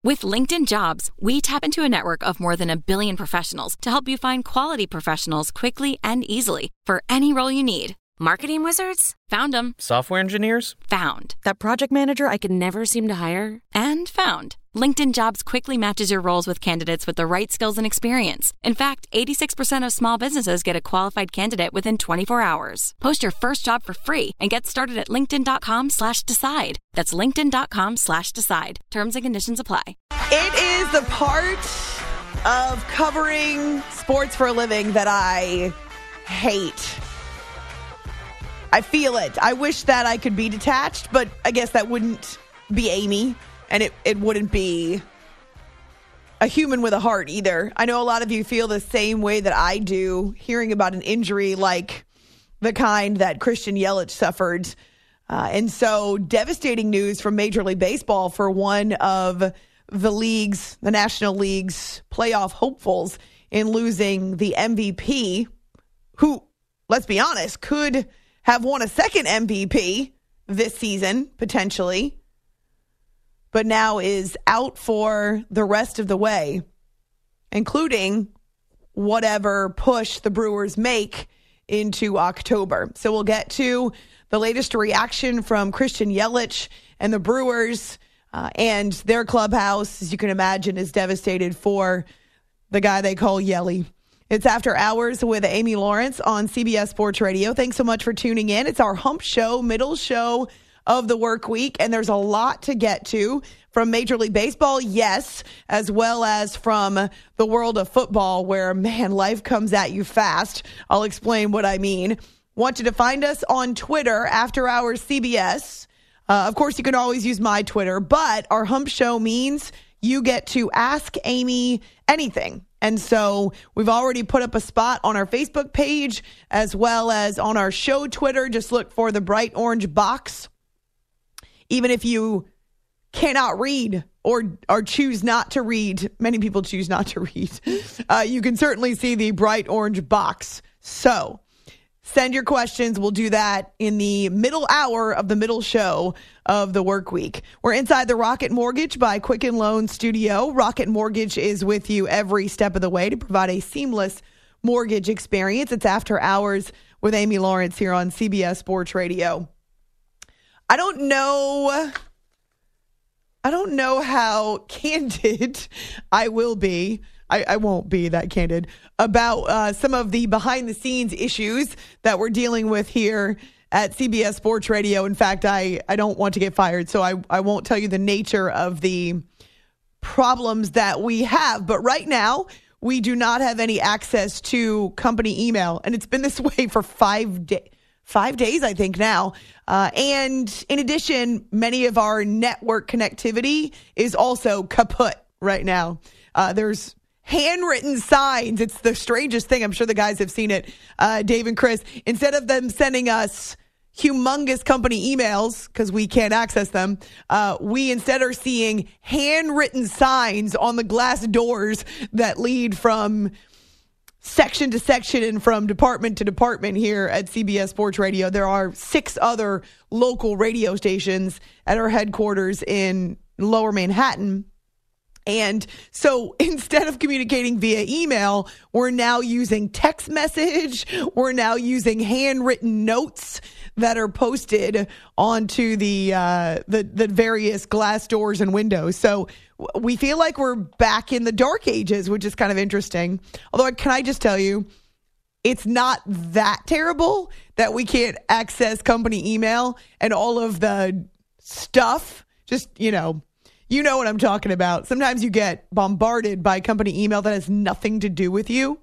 With LinkedIn Jobs, we tap into a network of more than 1 billion professionals to help you find quality professionals quickly and easily for any role you need. Marketing wizards? Found them. Software engineers? Found. That project manager I could never seem to hire? And found. LinkedIn Jobs quickly matches your roles with candidates with the right skills and experience. In fact, 86% of small businesses get a qualified candidate within 24 hours. Post your first job for free and get started at linkedin.com/decide. That's linkedin.com/decide. Terms and conditions apply. It is the part of covering sports for a living that I hate. I feel it. I wish that I could be detached, but I guess that wouldn't be Amy, and it wouldn't be a human with a heart either. I know a lot of you feel the same way that I do, hearing about an injury like the kind that Christian Yelich suffered. And so devastating news from Major League Baseball for one of the National League's playoff hopefuls in losing the MVP, who, let's be honest, could have won a second MVP this season, potentially, but now is out for the rest of the way, including whatever push the Brewers make into October. So we'll get to the latest reaction from Christian Yelich and the Brewers, and their clubhouse, as you can imagine, is devastated for the guy they call Yelly. It's After Hours with Amy Lawrence on CBS Sports Radio. Thanks so much for tuning in. It's our hump show, middle show of the work week, and there's a lot to get to from Major League Baseball, yes, as well as from the world of football where, man, life comes at you fast. I'll explain what I mean. Want you to find us on Twitter, After Hours CBS. Of course, you can always use my Twitter, but our hump show means you get to ask Amy anything. And so we've already put up a spot on our Facebook page as well as on our show Twitter. Just look for the bright orange box. Even if you cannot read or choose not to read, many people choose not to read, you can certainly see the bright orange box. So send your questions. We'll do that in the middle hour of the middle show of the work week. We're inside the Rocket Mortgage by Quicken Loan Studio. Rocket Mortgage is with you every step of the way to provide a seamless mortgage experience. It's After Hours with Amy Lawrence here on CBS Sports Radio. I don't know how candid I will be. I won't be that candid about some of the behind-the-scenes issues that we're dealing with here at CBS Sports Radio. In fact, I don't want to get fired, so I won't tell you the nature of the problems that we have. But right now, we do not have any access to company email, and it's been this way for 5 days, I think now. And in addition, many of our network connectivity is also kaput right now. There's handwritten signs. It's the strangest thing. I'm sure the guys have seen it. Dave and Chris, instead of them sending us humongous company emails because we can't access them, we instead are seeing handwritten signs on the glass doors that lead from section to section and from department to department here at CBS Sports Radio. There are 6 other local radio stations at our headquarters in Lower Manhattan. And so instead of communicating via email, we're now using text message. We're now using handwritten notes that are posted onto the various glass doors and windows. So we feel like we're back in the dark ages, which is kind of interesting. Although, can I just tell you, it's not that terrible that we can't access company email and all of the stuff. Just, you know what I'm talking about. Sometimes you get bombarded by company email that has nothing to do with you,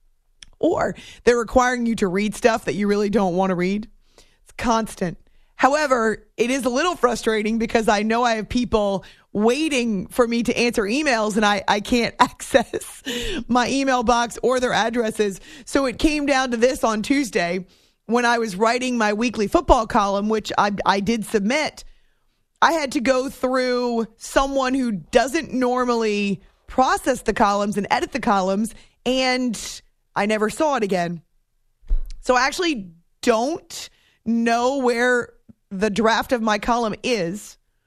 or they're requiring you to read stuff that you really don't want to read. It's constant. However, it is a little frustrating because I know I have people waiting for me to answer emails and I can't access my email box or their addresses. So it came down to this on Tuesday when I was writing my weekly football column, which I did submit. I had to go through someone who doesn't normally process the columns and edit the columns, and I never saw it again. So I actually don't know where the draft of my column is.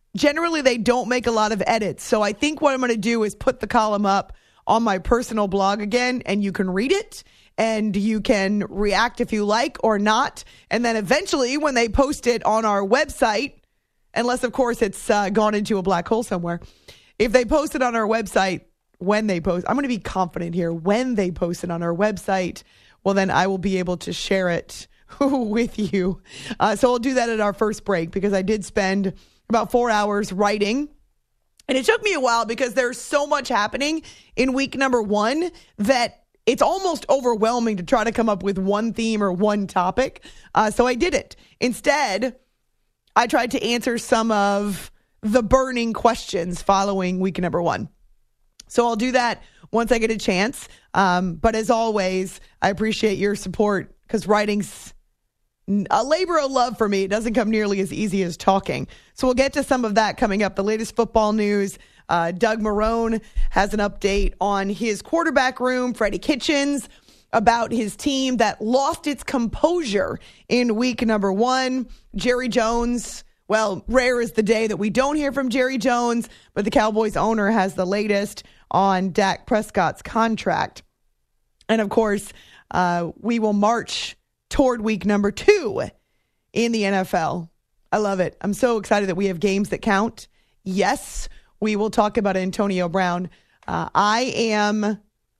generally they don't make a lot of edits. So I think what I'm going to do is put the column up on my personal blog again, and you can read it and you can react if you like or not. And then eventually when they post it on our website, unless of course it's gone into a black hole somewhere, if they post it on our website, when they post, I'm going to be confident here, when they post it on our website, well, then I will be able to share it with you. So I'll do that at our first break, because I did spend about 4 hours writing. And it took me a while because there's so much happening in week number 1 that it's almost overwhelming to try to come up with one theme or one topic. So I didn't. Instead, I tried to answer some of the burning questions following week number 1. So I'll do that once I get a chance. But as always, I appreciate your support, because writing's a labor of love for me. It doesn't come nearly as easy as talking. So we'll get to some of that coming up. The latest football news. Doug Marrone has an update on his quarterback room, Freddie Kitchens, about his team that lost its composure in week number 1. Jerry Jones, well, rare is the day that we don't hear from Jerry Jones, but the Cowboys owner has the latest on Dak Prescott's contract. And of course, we will march toward week number 2 in the NFL. I love it. I'm so excited that we have games that count. Yes, we will talk about Antonio Brown. I am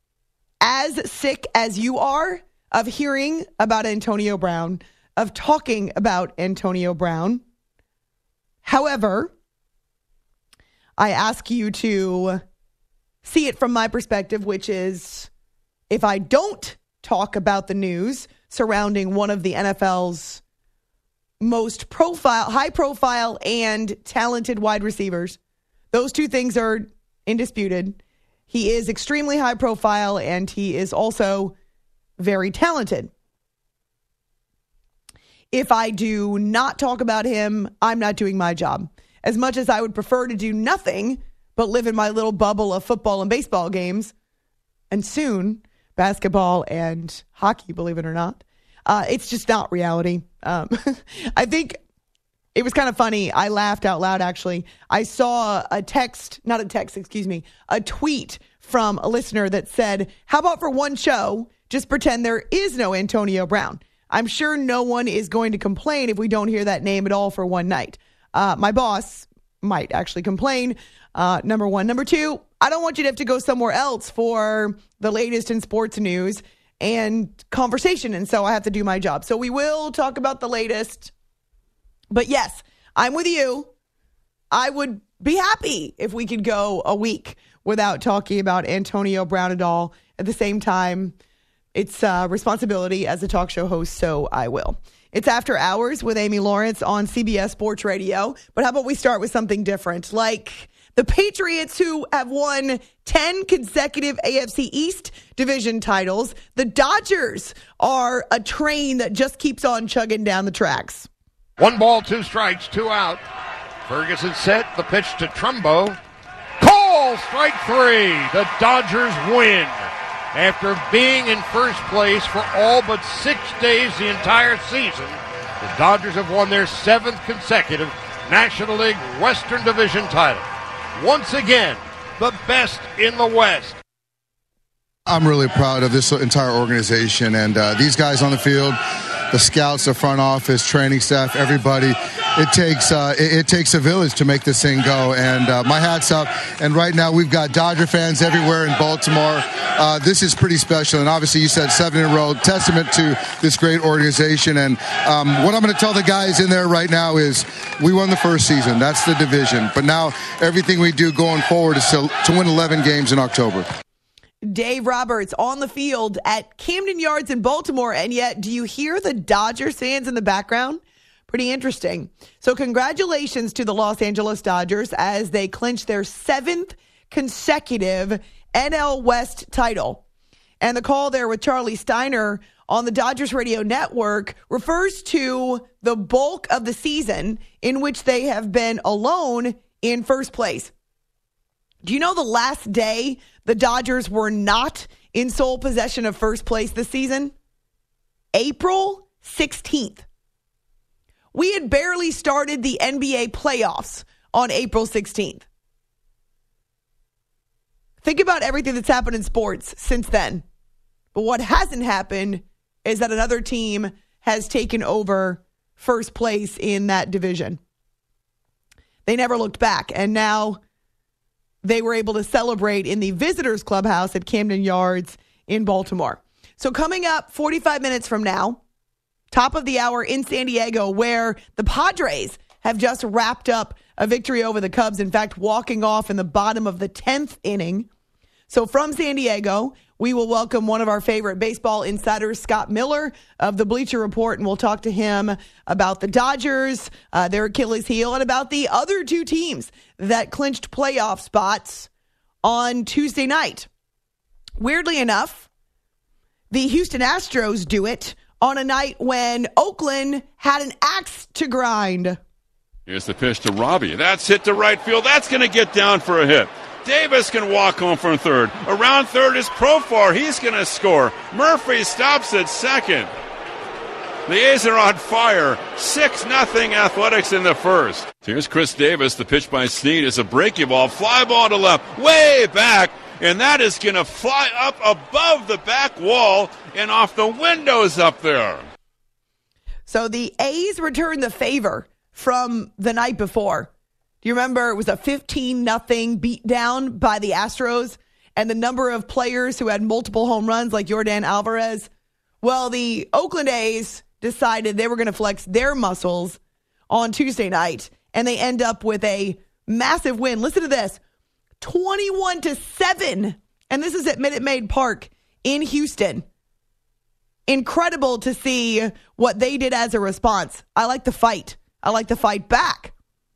as sick as you are of hearing about Antonio Brown, of talking about Antonio Brown. However, I ask you to see it from my perspective, which is, if I don't talk about the news surrounding one of the NFL's most high profile and talented wide receivers, those two things are indisputed. He is extremely high profile and he is also very talented. If I do not talk about him, I'm not doing my job. As much as I would prefer to do nothing but live in my little bubble of football and baseball games, and soon basketball and hockey, believe it or not, it's just not reality. I think it was kind of funny. I laughed out loud, actually. I saw a tweet from a listener that said, how about for one show, just pretend there is no Antonio Brown? I'm sure no one is going to complain if we don't hear that name at all for one night. My boss might actually complain, number one. Number two, I don't want you to have to go somewhere else for the latest in sports news and conversation, and so I have to do my job. So we will talk about the latest. But yes, I'm with you. I would be happy if we could go a week without talking about Antonio Brown at all. At the same time, it's a responsibility as a talk show host, so I will. It's After Hours with Amy Lawrence on CBS Sports Radio. But how about we start with something different, like the Patriots, who have won 10 consecutive AFC East division titles. The Dodgers are a train that just keeps on chugging down the tracks. 1 ball, 2 strikes, 2 out. Ferguson set the pitch to Trumbo. Call, strike 3. The Dodgers win. After being in first place for all but 6 days the entire season, the Dodgers have won their 7th consecutive National League Western Division title. Once again, the best in the West. I'm really proud of this entire organization and these guys on the field, the scouts, the front office, training staff, everybody. It takes a village to make this thing go, and my hat's up. And right now we've got Dodger fans everywhere in Baltimore. This is pretty special, and obviously you said 7 in a row, testament to this great organization. And what I'm going to tell the guys in there right now is we won the first season. That's the division. But now everything we do going forward is to win 11 games in October. Dave Roberts on the field at Camden Yards in Baltimore, and yet do you hear the Dodgers fans in the background? Pretty interesting. So congratulations to the Los Angeles Dodgers as they clinch their 7th consecutive NL West title. And the call there with Charlie Steiner on the Dodgers Radio Network refers to the bulk of the season in which they have been alone in first place. Do you know the last day the Dodgers were not in sole possession of first place this season? April 16th. We had barely started the NBA playoffs on April 16th. Think about everything that's happened in sports since then. But what hasn't happened is that another team has taken over first place in that division. They never looked back, and now they were able to celebrate in the visitors clubhouse at Camden Yards in Baltimore. So coming up 45 minutes from now, top of the hour in San Diego, where the Padres have just wrapped up a victory over the Cubs. In fact, walking off in the bottom of the 10th inning. So from San Diego, we will welcome one of our favorite baseball insiders, Scott Miller of the Bleacher Report, and we'll talk to him about the Dodgers, their Achilles heel, and about the other two teams that clinched playoff spots on Tuesday night. Weirdly enough, the Houston Astros do it on a night when Oakland had an axe to grind. Here's the pitch to Robbie. That's hit to right field. That's going to get down for a hit. Davis can walk home from third. Around third is Profar. He's going to score. Murphy stops at second. The A's are on fire. 6-0 Athletics in the first. Here's Chris Davis. The pitch by Snead is a breaking ball. Fly ball to left. Way back. And that is going to fly up above the back wall and off the windows up there. So the A's returned the favor from the night before. Do you remember it was a 15-0 beatdown by the Astros and the number of players who had multiple home runs like Yordan Alvarez? Well, the Oakland A's decided they were going to flex their muscles on Tuesday night, and they end up with a massive win. Listen to this, 21-7, and this is at Minute Maid Park in Houston. Incredible to see what they did as a response. I like the fight. I like the fight back.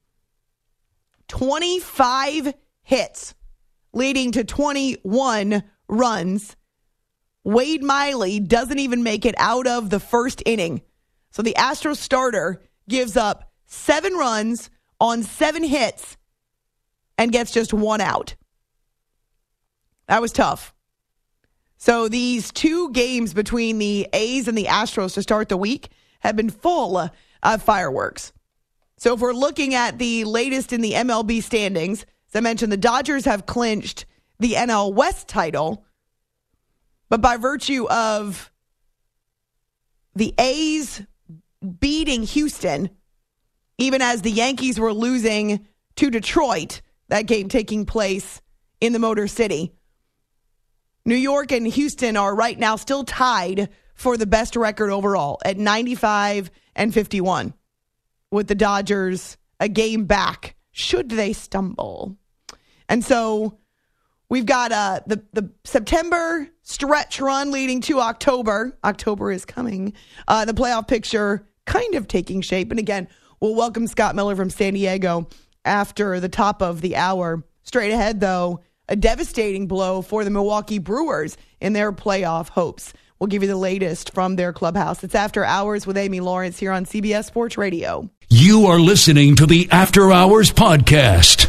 25 hits, leading to 21 runs. Wade Miley doesn't even make it out of the first inning. So the Astros starter gives up 7 runs on 7 hits and gets just 1 out. That was tough. So these 2 games between the A's and the Astros to start the week have been full of fireworks. So if we're looking at the latest in the MLB standings, as I mentioned, the Dodgers have clinched the NL West title. But by virtue of the A's beating Houston, even as the Yankees were losing to Detroit, that game taking place in the Motor City, New York and Houston are right now still tied for the best record overall at 95-51. With the Dodgers a game back, should they stumble. And so we've got the September stretch run leading to October. October is coming. The playoff picture kind of taking shape. And again, we'll welcome Scott Miller from San Diego after the top of the hour. Straight ahead, though, a devastating blow for the Milwaukee Brewers in their playoff hopes. We'll give you the latest from their clubhouse. It's After Hours with Amy Lawrence here on CBS Sports Radio. You are listening to the After Hours Podcast.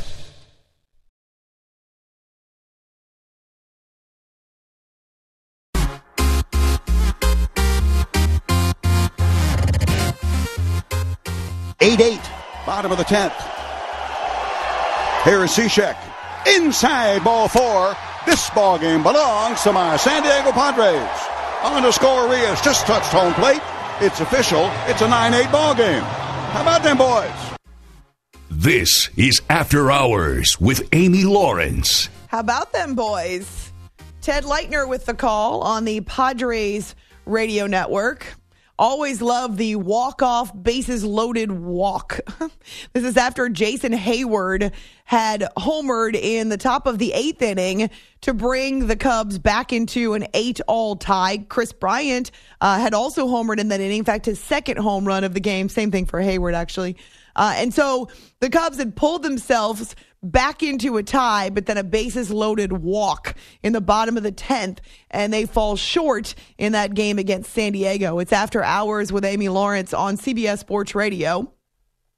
Bottom of the 10th. Here is Cishek. Inside ball 4. This ball game belongs to my San Diego Padres. On to score, Rios just touched home plate. It's official. It's a 9-8 ball game. How about them boys? This is After Hours with Amy Lawrence. How about them boys? Ted Leitner with the call on the Padres radio network. Always love the walk-off, bases-loaded walk. This is after Jason Hayward had homered in the top of the 8th inning to bring the Cubs back into an 8-all tie. Chris Bryant had also homered in that inning. In fact, his second home run of the game. Same thing for Hayward, actually. And so the Cubs had pulled themselves back into a tie, but then a bases-loaded walk in the bottom of the 10th, and they fall short in that game against San Diego. It's After Hours with Amy Lawrence on CBS Sports Radio.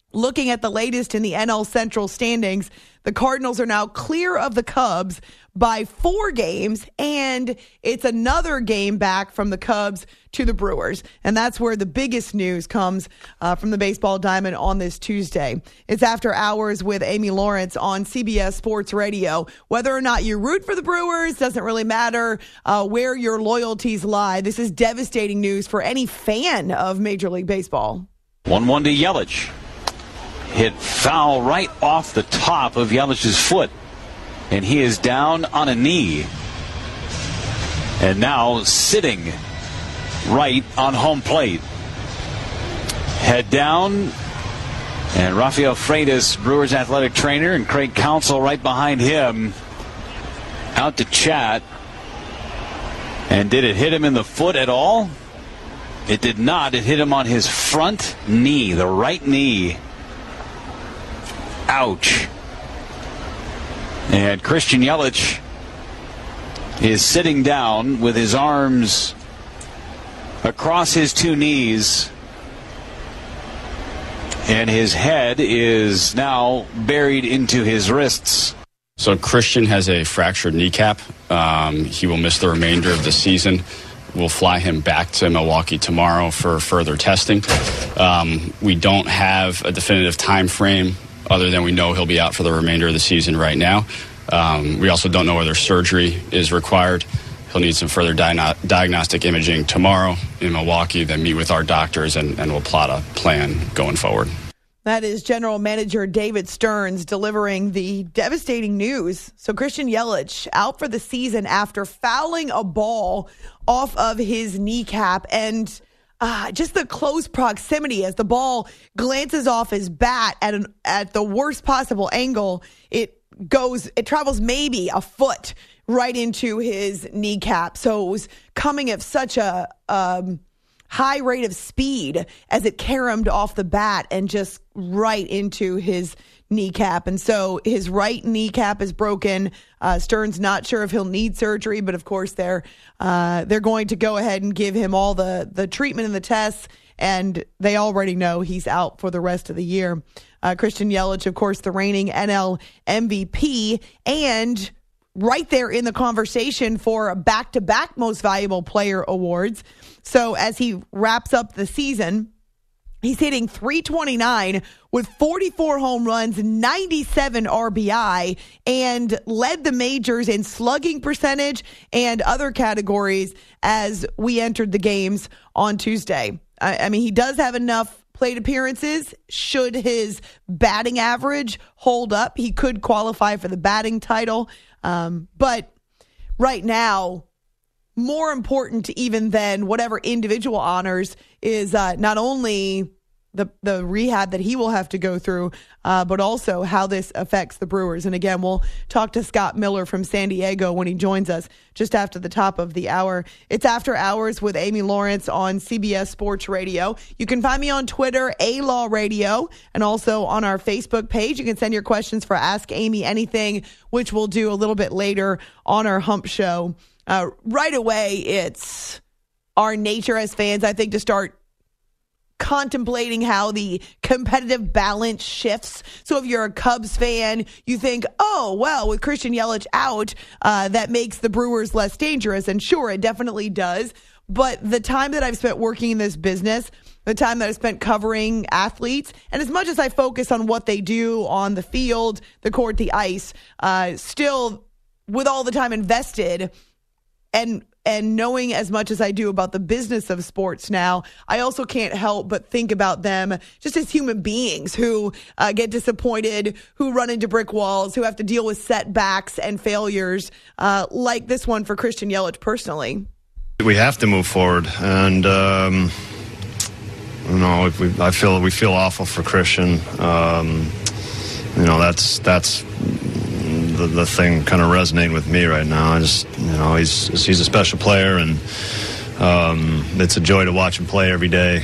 Looking at the latest in the NL Central standings, the Cardinals are now clear of the Cubs by 4 games, and it's another game back from the Cubs to the Brewers. And that's where the biggest news comes from the baseball diamond on this Tuesday. It's After Hours with Amy Lawrence on CBS Sports Radio. Whether or not you root for the Brewers doesn't really matter where your loyalties lie. This is devastating news for any fan of Major League Baseball. 1-1 to Yelich. Hit foul right off the top of Yelich's foot. And he is down on a knee. And now sitting right on home plate. Head down. And Rafael Freitas, Brewers athletic trainer, and Craig Counsell right behind him. Out to chat. And did it hit him in the foot at all? It did not. It hit him on his front knee, the right knee. Ouch. And Christian Yelich is sitting down with his arms across his 2 knees. And his head is now buried into his wrists. So Christian has a fractured kneecap. He will miss the remainder of the season. We'll fly him back to Milwaukee tomorrow for further testing. We don't have a definitive time frame other than we know he'll be out for the remainder of the season right now. We also don't know whether surgery is required. He'll need some further diagnostic imaging tomorrow in Milwaukee, then meet with our doctors, and we'll plot a plan going forward. That is General Manager David Stearns delivering the devastating news. So Christian Yelich out for the season after fouling a ball off of his kneecap, and just the close proximity as the ball glances off his bat at the worst possible angle. It travels maybe a foot right into his kneecap. So it was coming at such a high rate of speed as it caromed off the bat and just right into his kneecap. And so his right kneecap is broken. Stearns not sure if he'll need surgery, but of course they're going to go ahead and give him all the treatment and the tests, and they already know he's out for the rest of the year. Christian Yelich, of course, the reigning NL MVP, and right there in the conversation for back-to-back Most Valuable Player awards. So as he wraps up the season, he's hitting .329 with 44 home runs, 97 RBI, and led the majors in slugging percentage and other categories as we entered the games on Tuesday. I mean, he does have enough plate appearances. Should his batting average hold up, he could qualify for the batting title. But right now, more important even than whatever individual honors is not only the rehab that he will have to go through, but also how this affects the Brewers. And again, we'll talk to Scott Miller from San Diego when he joins us just after the top of the hour. It's After Hours with Amy Lawrence on CBS Sports Radio. You can find me on Twitter, A-Law Radio, and also on our Facebook page. You can send your questions for Ask Amy Anything, which we'll do a little bit later on our Hump Show. Right away, it's our nature as fans, I think, to start contemplating how the competitive balance shifts. So if you're a Cubs fan, you think, oh, well, with Christian Yelich out, that makes the Brewers less dangerous. And sure, it definitely does. But the time that I've spent working in this business, the time that I've spent covering athletes, and as much as I focus on what they do on the field, the court, the ice, still with all the time invested and knowing as much as I do about the business of sports now, I also can't help but think about them just as human beings who get disappointed, who run into brick walls, who have to deal with setbacks and failures like this one for Christian Yelich personally. We have to move forward, and we feel awful for Christian. That's the thing kind of resonating with me right now. I just, he's a special player, and it's a joy to watch him play every day.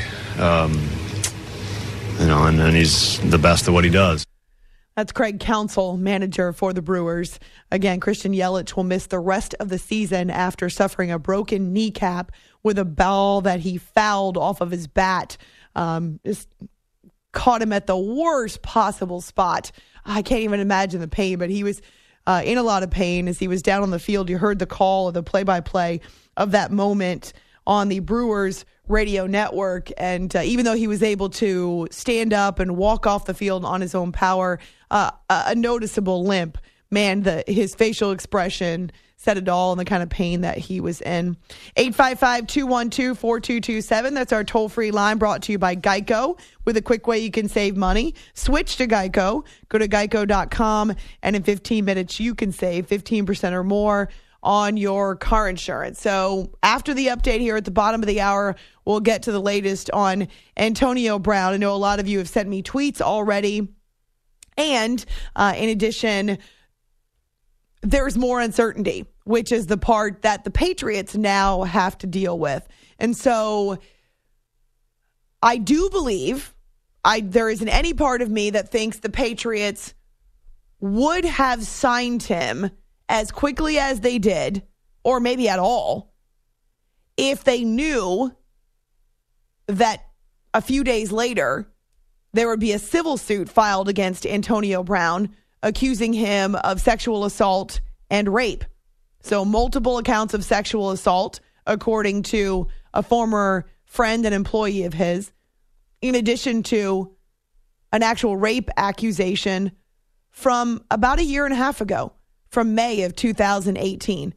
And he's the best at what he does. That's Craig Counsell, manager for the Brewers. Again, Christian Yelich will miss the rest of the season after suffering a broken kneecap with a ball that he fouled off of his bat. Just caught him at the worst possible spot. I can't even imagine the pain, but he was in a lot of pain as he was down on the field. You heard the call of the play-by-play of that moment on the Brewers radio network. And even though he was able to stand up and walk off the field on his own power, a noticeable limp. Man, his facial expression said it all and the kind of pain that he was in. 855-212-4227. That's our toll-free line brought to you by Geico with a quick way you can save money. Switch to Geico. Go to geico.com, and in 15 minutes you can save 15% or more on your car insurance. So after the update here at the bottom of the hour, we'll get to the latest on Antonio Brown. I know a lot of you have sent me tweets already. And in addition, there's more uncertainty, which is the part that the Patriots now have to deal with. And so I do believe there isn't any part of me that thinks the Patriots would have signed him as quickly as they did, or maybe at all, if they knew that a few days later there would be a civil suit filed against Antonio Brown, accusing him of sexual assault and rape. So multiple accounts of sexual assault, according to a former friend and employee of his, in addition to an actual rape accusation from about a year and a half ago, from May of 2018.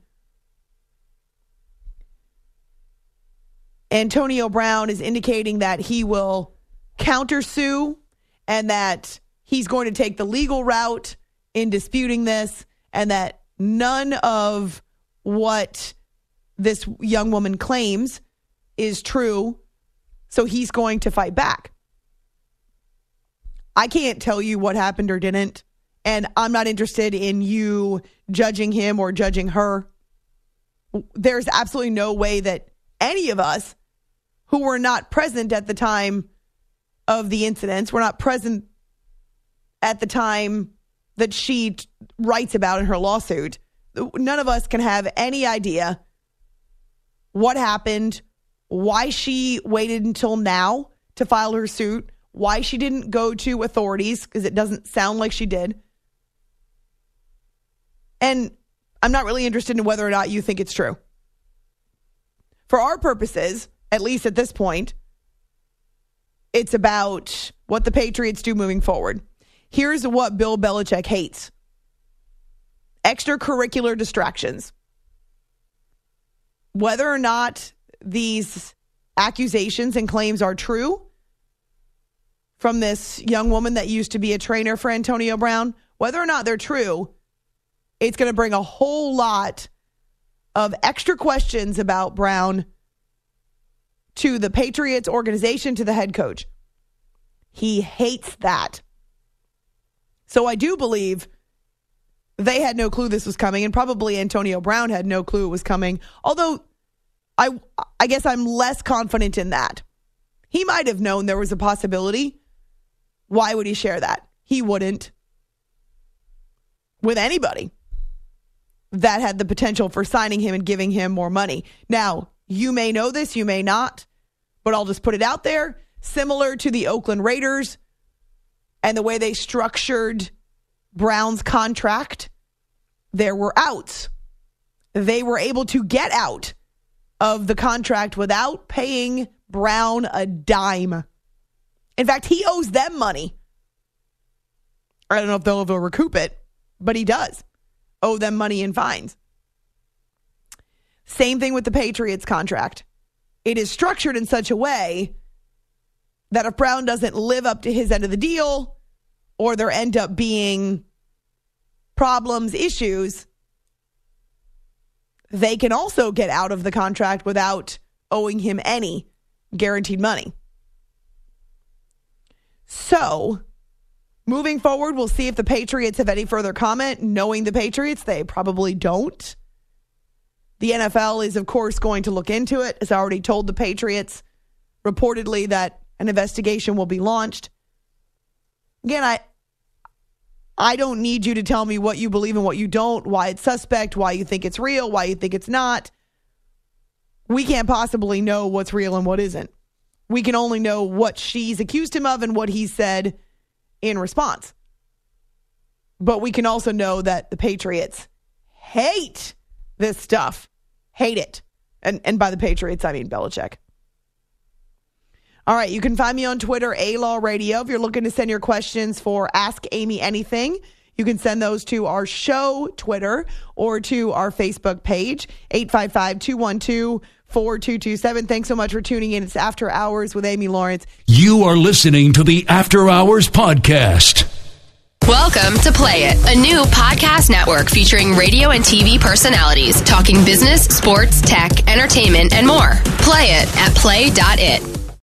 Antonio Brown is indicating that he will countersue and that he's going to take the legal route in disputing this, and that none of what this young woman claims is true. So he's going to fight back. I can't tell you what happened or didn't, and I'm not interested in you judging him or judging her. There's absolutely no way that any of us who were not present at the time of the incidents, were not present at the time that she writes about in her lawsuit, none of us can have any idea what happened, why she waited until now to file her suit, why she didn't go to authorities, because it doesn't sound like she did. And I'm not really interested in whether or not you think it's true. For our purposes, at least at this point, it's about what the Patriots do moving forward. Here's what Bill Belichick hates: extracurricular distractions. Whether or not these accusations and claims are true from this young woman that used to be a trainer for Antonio Brown, whether or not they're true, it's going to bring a whole lot of extra questions about Brown to the Patriots organization, to the head coach. He hates that. So I do believe they had no clue this was coming, and probably Antonio Brown had no clue it was coming. Although I guess I'm less confident in that. He might have known there was a possibility. Why would he share that? He wouldn't with anybody that had the potential for signing him and giving him more money. Now, you may know this, you may not, but I'll just put it out there. Similar to the Oakland Raiders and the way they structured Brown's contract, there were outs. They were able to get out of the contract without paying Brown a dime. In fact, he owes them money. I don't know if they'll ever recoup it, but he does owe them money in fines. Same thing with the Patriots contract. It is structured in such a way that if Brown doesn't live up to his end of the deal, or there end up being problems, issues, they can also get out of the contract without owing him any guaranteed money. So, moving forward, we'll see if the Patriots have any further comment. Knowing the Patriots, they probably don't. The NFL is, of course, going to look into it. It's already told the Patriots reportedly that an investigation will be launched. Again, I don't need you to tell me what you believe and what you don't, why it's suspect, why you think it's real, why you think it's not. We can't possibly know what's real and what isn't. we can only know what she's accused him of and what he said in response. But we can also know that the Patriots hate this stuff. Hate it. And by the Patriots, I mean Belichick. All right, you can find me on Twitter, A-Law Radio. If you're looking to send your questions for Ask Amy Anything, you can send those to our show Twitter or to our Facebook page, 855-212-4227. Thanks so much for tuning in. It's After Hours with Amy Lawrence. You are listening to the After Hours Podcast. Welcome to Play It, a new podcast network featuring radio and TV personalities talking business, sports, tech, entertainment, and more. Play it at play.it.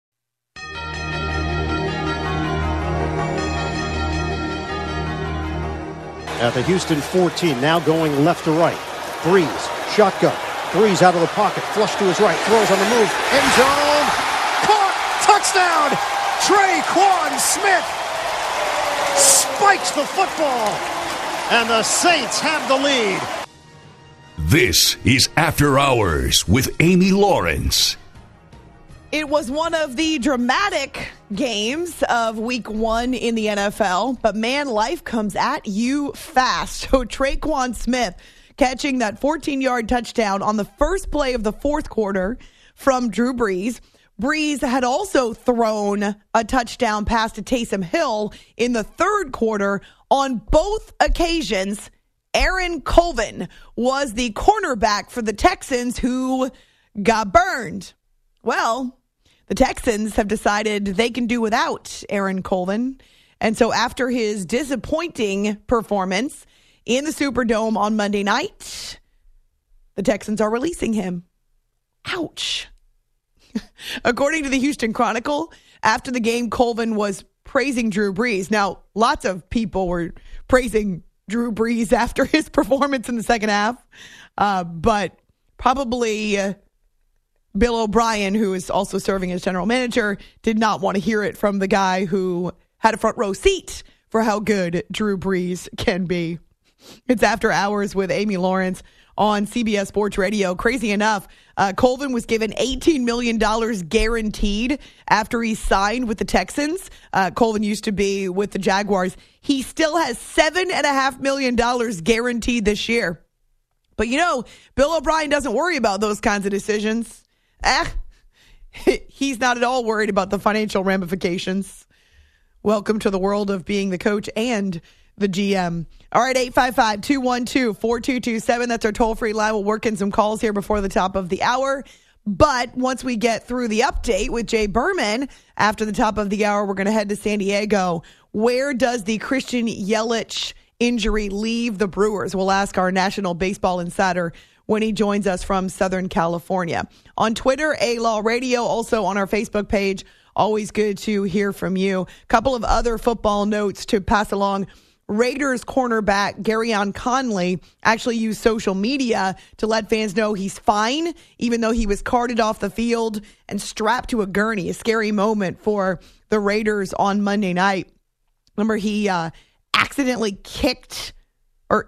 At the Houston 14, now going left to right. Breeze, shotgun. Breeze out of the pocket, flush to his right, throws on the move. End zone, caught, touchdown! Tre'Quan Smith spikes the football, and the Saints have the lead. This is After Hours with Amy Lawrence. It was one of the dramatic games of week 1 in the NFL, but man, life comes at you fast. So Tre'Quan Smith catching that 14-yard touchdown on the first play of the fourth quarter from Drew Brees. Brees had also thrown a touchdown pass to Taysom Hill in the third quarter. On both occasions, Aaron Colvin was the cornerback for the Texans who got burned. Well, the Texans have decided they can do without Aaron Colvin. And so after his disappointing performance in the Superdome on Monday night, the Texans are releasing him. Ouch. According to the Houston Chronicle, after the game, Colvin was praising Drew Brees. Now, lots of people were praising Drew Brees after his performance in the second half, but probably Bill O'Brien, who is also serving as general manager, did not want to hear it from the guy who had a front row seat for how good Drew Brees can be. It's After Hours with Amy Lawrence on CBS Sports Radio. Crazy enough, Colvin was given $18 million guaranteed after he signed with the Texans. Colvin used to be with the Jaguars. He still has $7.5 million guaranteed this year. But you know, Bill O'Brien doesn't worry about those kinds of decisions. He's not at all worried about the financial ramifications. Welcome to the world of being the coach and the GM. All right, 855-212-4227. That's our toll-free line. We'll work in some calls here before the top of the hour. But once we get through the update with Jay Berman, after the top of the hour, we're going to head to San Diego. Where does the Christian Yelich injury leave the Brewers? We'll ask our National Baseball Insider when he joins us from Southern California. On Twitter, A-Law Radio, also on our Facebook page. Always good to hear from you. A couple of other football notes to pass along. Raiders cornerback Garyon Conley actually used social media to let fans know he's fine, even though he was carted off the field and strapped to a gurney. A scary moment for the Raiders on Monday night. Remember, he was accidentally kicked, on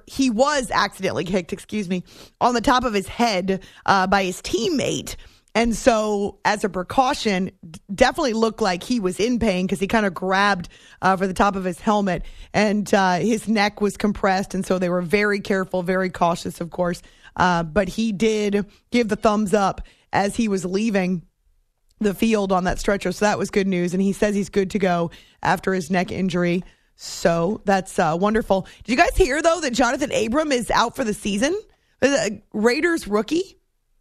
the top of his head by his teammate. And so, as a precaution, definitely looked like he was in pain because he kind of grabbed for the top of his helmet, and his neck was compressed. And so they were very careful, very cautious, of course. But he did give the thumbs up as he was leaving the field on that stretcher. So that was good news. And he says he's good to go after his neck injury. So that's wonderful. Did you guys hear, though, that Jonathan Abram is out for the season? The Raiders rookie.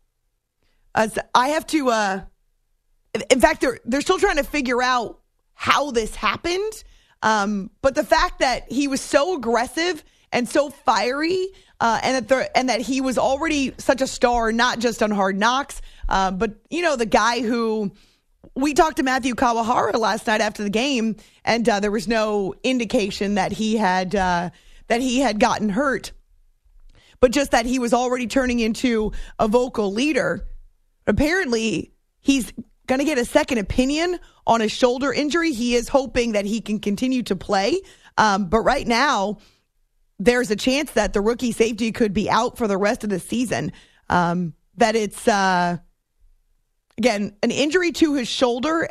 I have to, in fact, they're still trying to figure out how this happened. But the fact that he was so aggressive and so fiery, and that he was already such a star, not just on Hard Knocks, but, you know, the guy who we talked to Matthew Kawahara last night after the game, and there was no indication that he had gotten hurt, but just that he was already turning into a vocal leader. Apparently, he's going to get a second opinion on his shoulder injury. He is hoping that he can continue to play. But right now, there's a chance that the rookie safety could be out for the rest of the season. That it's again, an injury to his shoulder.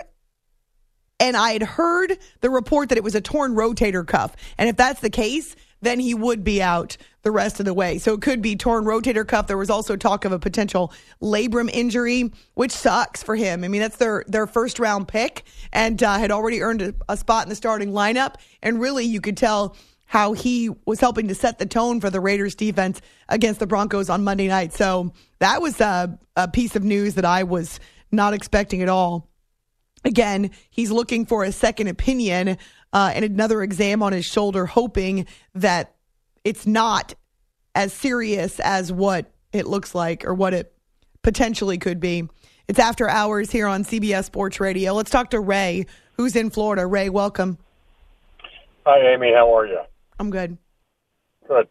And I had heard the report that it was a torn rotator cuff. And if that's the case, then he would be out the rest of the way. So it could be torn rotator cuff. There was also talk of a potential labrum injury, which sucks for him. I mean, that's their first round pick and had already earned a spot in the starting lineup. And really, you could tell how he was helping to set the tone for the Raiders defense against the Broncos on Monday night. So that was a piece of news that I was not expecting at all. Again, he's looking for a second opinion and another exam on his shoulder, hoping that it's not as serious as what it looks like or what it potentially could be. It's After Hours here on CBS Sports Radio. Let's talk to Ray, who's in Florida. Ray, welcome. Hi, Amy. How are you? I'm good. Good.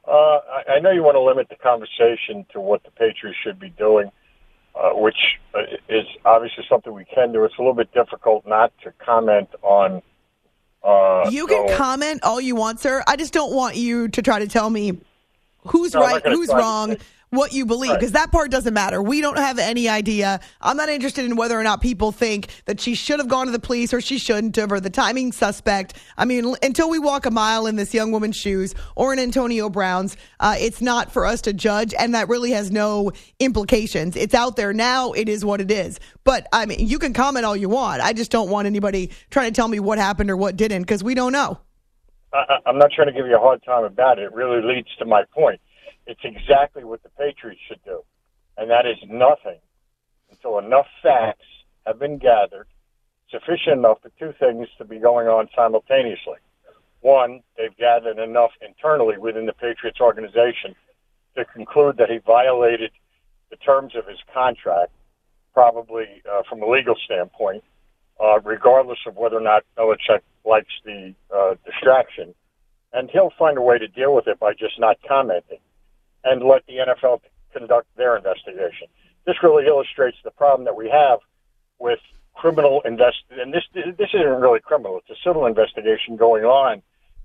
I know you want to limit the conversation to what the Patriots should be doing, which is obviously something we can do. It's a little bit difficult not to comment on. You can comment all you want, sir. I just don't want you to try to tell me who's right, who's wrong, what you believe, because that part doesn't matter. We don't have any idea. I'm not interested in whether or not people think that she should have gone to the police or she shouldn't have, or the timing suspect. I mean, until we walk a mile in this young woman's shoes or in Antonio Brown's, it's not for us to judge, and that really has no implications. It's out there now. It is what it is. But, I mean, you can comment all you want. I just don't want anybody trying to tell me what happened or what didn't, because we don't know. I'm not trying to give you a hard time about it. It really leads to my point. It's exactly what the Patriots should do, and that is nothing until enough facts have been gathered, sufficient enough for two things to be going on simultaneously. One, they've gathered enough internally within the Patriots organization to conclude that he violated the terms of his contract, probably from a legal standpoint, regardless of whether or not Belichick likes the distraction. And he'll find a way to deal with it by just not commenting and let the NFL conduct their investigation. This really illustrates the problem that we have with criminal and this isn't really criminal. It's a civil investigation going on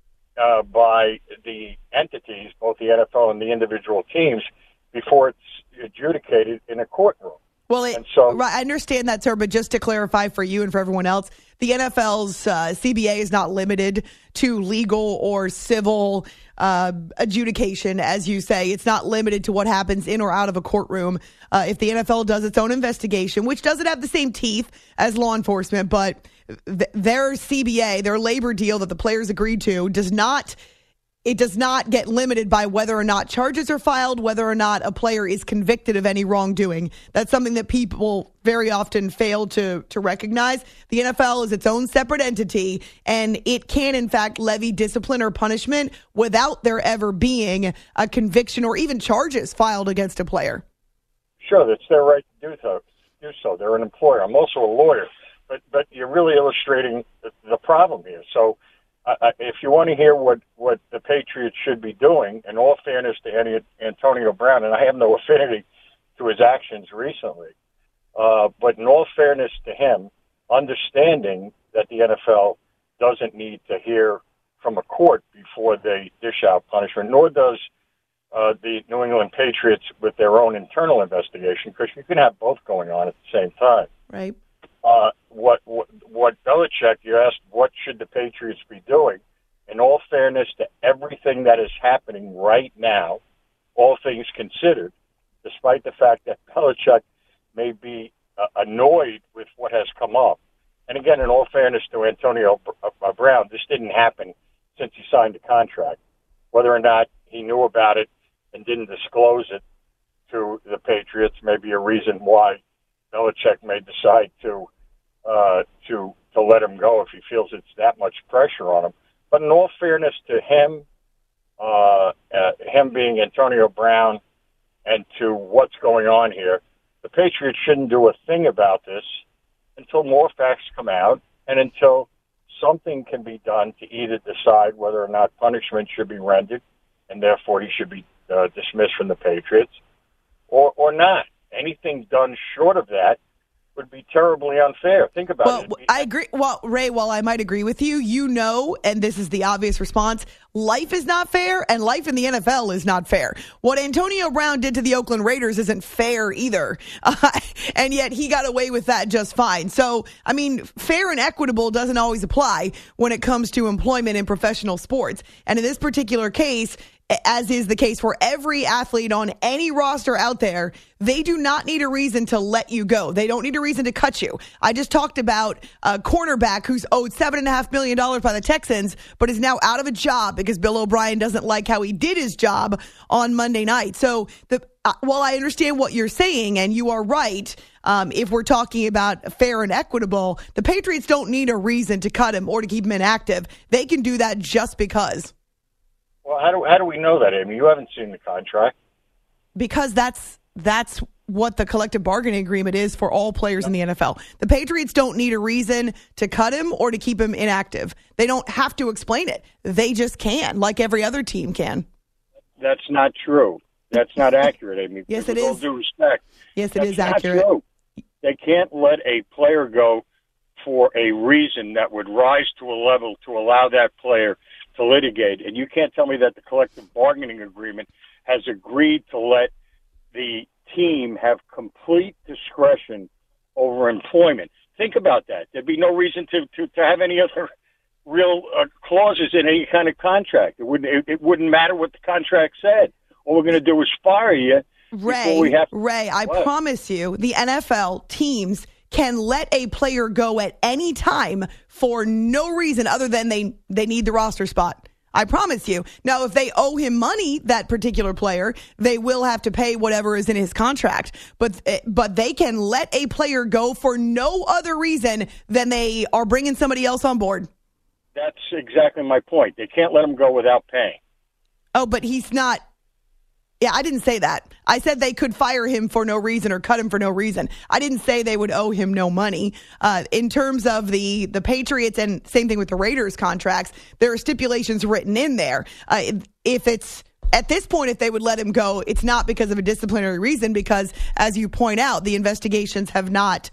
by the entities, both the NFL and the individual teams, before it's adjudicated in a courtroom. Well, I understand that, sir, but just to clarify for you and for everyone else, the NFL's CBA is not limited to legal or civil adjudication, as you say. It's not limited to what happens in or out of a courtroom. If the NFL does its own investigation, which doesn't have the same teeth as law enforcement, but their CBA, their labor deal that the players agreed to, does not get limited by whether or not charges are filed, whether or not a player is convicted of any wrongdoing. That's something that people very often fail to recognize. The NFL is its own separate entity, and it can, in fact, levy discipline or punishment without there ever being a conviction or even charges filed against a player. Sure, that's their right to do so. They're an employer. I'm also a lawyer, but you're really illustrating the problem here. So if you want to hear what the Patriots should be doing, in all fairness to Antonio Brown, and I have no affinity to his actions recently, but in all fairness to him, understanding that the NFL doesn't need to hear from a court before they dish out punishment, nor does the New England Patriots with their own internal investigation, because you can have both going on at the same time. Right. What Belichick, you asked, what should the Patriots be doing? In all fairness to everything that is happening right now, all things considered, despite the fact that Belichick may be annoyed with what has come up. And again, in all fairness to Antonio Brown, this didn't happen since he signed the contract. Whether or not he knew about it and didn't disclose it to the Patriots may be a reason why Belichick may decide to let him go if he feels it's that much pressure on him. But in all fairness to him, him being Antonio Brown, and to what's going on here, the Patriots shouldn't do a thing about this until more facts come out and until something can be done to either decide whether or not punishment should be rendered and therefore he should be dismissed from the Patriots or not. Anything done short of that would be terribly unfair. Think about it. I agree. Well, Ray, while I might agree with you, and this is the obvious response, life is not fair, and life in the NFL is not fair. What Antonio Brown did to the Oakland Raiders isn't fair either, and yet he got away with that just fine. So, I mean, fair and equitable doesn't always apply when it comes to employment in professional sports. And in this particular case, as is the case for every athlete on any roster out there, they do not need a reason to let you go. They don't need a reason to cut you. I just talked about a cornerback who's owed $7.5 million by the Texans, but is now out of a job because Bill O'Brien doesn't like how he did his job on Monday night. So while I understand what you're saying, and you are right, if we're talking about fair and equitable, the Patriots don't need a reason to cut him or to keep him inactive. They can do that just because. Well, how do we know that, Amy? You haven't seen the contract. Because that's what the collective bargaining agreement is for all players in the NFL. The Patriots don't need a reason to cut him or to keep him inactive. They don't have to explain it. They just can, like every other team can. That's not true. That's not accurate, Amy. Yes, it is. With all due respect. Yes, it is accurate. True. They can't let a player go for a reason that would rise to a level to allow that player to litigate. And you can't tell me that the collective bargaining agreement has agreed to let the team have complete discretion over employment. Think about that. There'd be no reason to have any other real clauses in any kind of contract. It wouldn't matter what the contract said. All we're going to do is fire you. Ray, I promise you, the NFL teams can let a player go at any time for no reason other than they need the roster spot. I promise you. Now, if they owe him money, that particular player, they will have to pay whatever is in his contract. But they can let a player go for no other reason than they are bringing somebody else on board. That's exactly my point. They can't let him go without paying. Oh, but he's not. Yeah, I didn't say that. I said they could fire him for no reason or cut him for no reason. I didn't say they would owe him no money. In terms of the Patriots, and same thing with the Raiders contracts, there are stipulations written in there. If it's at this point, if they would let him go, it's not because of a disciplinary reason, because as you point out, the investigations have not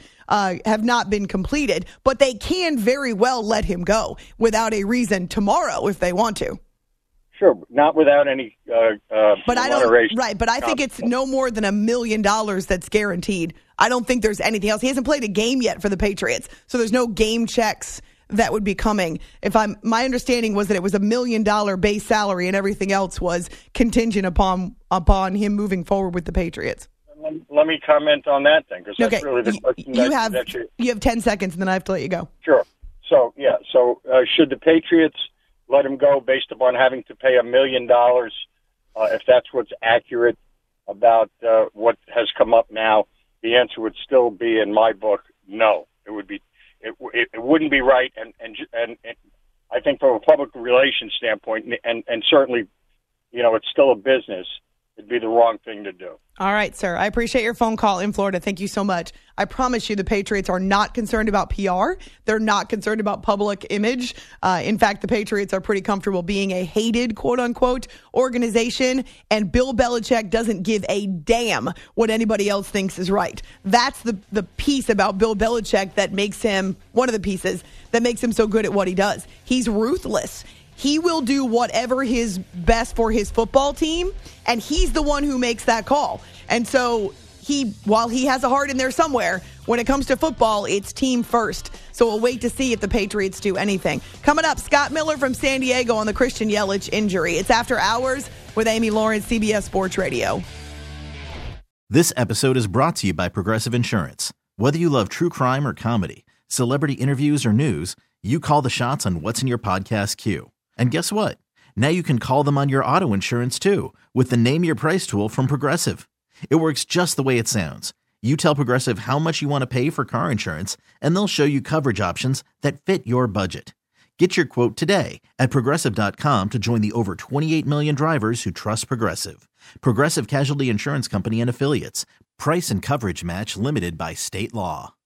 been completed. But they can very well let him go without a reason tomorrow if they want to. Sure, not without any but I don't, right, but I think it's no more than $1 million that's guaranteed. I don't think there's anything else. He hasn't played a game yet for the Patriots, so there's no game checks that would be coming. My understanding was that it was $1 million base salary and everything else was contingent upon him moving forward with the Patriots. Let me comment on that then, because that's really the question. You have 10 seconds, and then I have to let you go. Sure. So should the Patriots let him go based upon having to pay $1 million, if that's what's accurate about what has come up now? The answer would still be, in my book, no. It would be, it wouldn't be right, and I think from a public relations standpoint, and certainly, it's still a business. It'd be the wrong thing to do. All right, sir. I appreciate your phone call in Florida. Thank you so much. I promise you the Patriots are not concerned about PR. They're not concerned about public image. In fact, the Patriots are pretty comfortable being a hated, quote-unquote, organization, and Bill Belichick doesn't give a damn what anybody else thinks is right. That's the piece about Bill Belichick that makes him, one of the pieces, that makes him so good at what he does. He's ruthless. He will do whatever is best for his football team, and he's the one who makes that call. And so while he has a heart in there somewhere, when it comes to football, it's team first. So we'll wait to see if the Patriots do anything. Coming up, Scott Miller from San Diego on the Christian Yelich injury. It's After Hours with Amy Lawrence, CBS Sports Radio. This episode is brought to you by Progressive Insurance. Whether you love true crime or comedy, celebrity interviews or news, you call the shots on what's in your podcast queue. And guess what? Now you can call them on your auto insurance too with the Name Your Price tool from Progressive. It works just the way it sounds. You tell Progressive how much you want to pay for car insurance, and they'll show you coverage options that fit your budget. Get your quote today at Progressive.com to join the over 28 million drivers who trust Progressive. Progressive Casualty Insurance Company and Affiliates. Price and coverage match limited by state law.